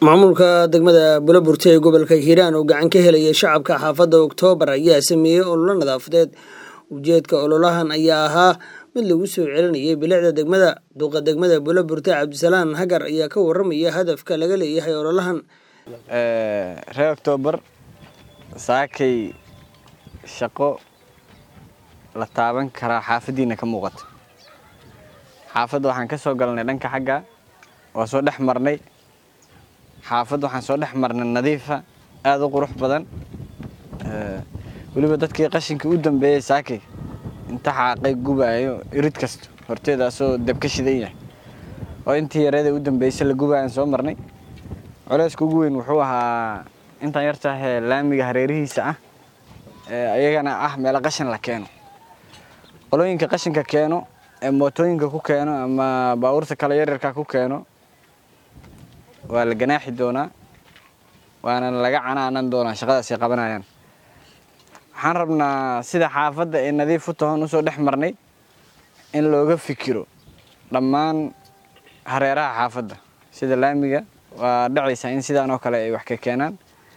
maamulka degmada Buulaburti ee gobolka Hiiraan oo gacan ka helaya shacabka xaafadda Oktoobar ayaa sameeyay olole nadaafadeed. Ujeedka ololahan ayaa ahaa mid lagu soo celinayay bilicda degmada. Duqa degmada Buulaburti Cabdisalaan Hagar ayaa ka warramaya hadafka laga leeyahay ololahan. reer Oktoobar saakay shaqo la taaban karaa xaafadiina ka muuqato. xaafadda waxaan ka soo galnay dhanka xagga waa soo dhex marnay. xaafadda waxaan soo dhex marnay nadiifa aad u qurux badan. waliba dadkii qashinka u dambeeyay saakay inta xaqay gubayo irid kasto horteeda soo dab ka shidan yahay oo intii yareeda u dambeysay la gubayan soo marnay. culayska ugu weyn wuxuu ahaa inta yartahay laamiga hareerihiisa ah ayagana ah meel qashin la keeno. qolooyinka qashinka keeno ee mootooyinka ku keeno ama baabuurta kala yaryarka ku keeno waa la ganaaxi doonaa waana laga canaanan doonaa shaqadaas ay qabanayaan. waxaan rabnaa sida xaafadda ee nadiif u tahay u soo dhex marnay in looga fikiro dhammaan hareeraha xaafadda sida laamiga waa dhacaysa in sidaan oo kale ay wax ka keenaan.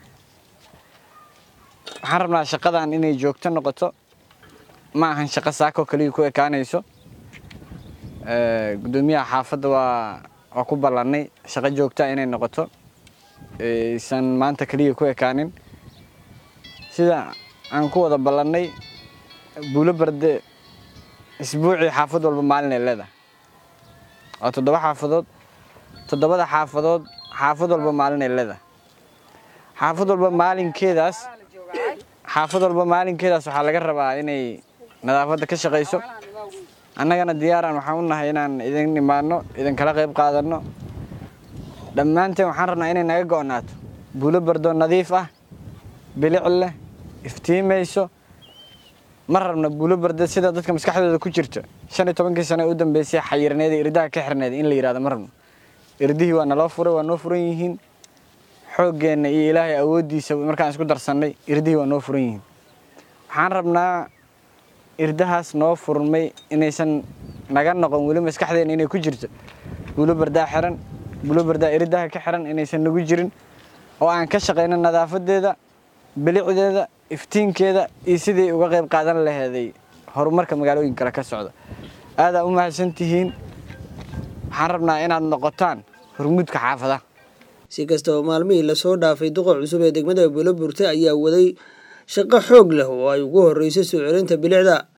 waxaan rabnaa shaqadan inay joogto noqoto ma ahan shaqo saako kaliya ku ekaanayso. gudoomiyaha xaafadda waa ku ballanay shaqo joogto inay noqoto aysan maanta kaliya ku ekaanin. sida aan ku wada ballanay Buulaburti isbuucii xaafad walba maalin ay leedahay. waa 7 xaafadood. 7 xaafadood xaafad walba maalin ay leedahay. xaafad walba maalinkeedaas waxaa laga rabaa inay nadaafadda ka shaqeyso. annagana diyaaraan waxaan u nahay inaan idin imaano idin kala qayb qaadano. dhammaanteen waxaan rabnaa inay naga go'naato Buulaburti nadiif ah bilic leh iftiimayso. ma rabna Buulaburti sida dadka maskaxdooda ku jirta 15 sano u dambeysay xayirneed irdaha ka xirneed in la yiraahdo ma rabno. irdihii waa naloo furay waa noo furan yihiin. xooggeena iyo Ilaahay awoodiisa markaan isku darsanay irdihii waa noo furan yihiin. waxaan rabnaa irdahaas noo furmay inaysan naga noqon wali maskaxdeena inay ku jirto Buulaburti xiran Buulaburti irdaha ka xiran inaysan nagu jirin oo aan ka shaqeyno nadaafadeeda bilicdeeda iftiinkeeda iyo sidii uga qayb qaadan lahayd horumarka magaalooyinka kala ka socda. aad u mahadsantihiin. waxaan rabnaa inaad noqotaan hormuudka xaafadaha. si kastaba maalmihii la soo dhaafay duqa cusub ee degmada Buulaburti ayaa waday shaqo xoog leh oo ay ugu horeysay soo celinta bilicda.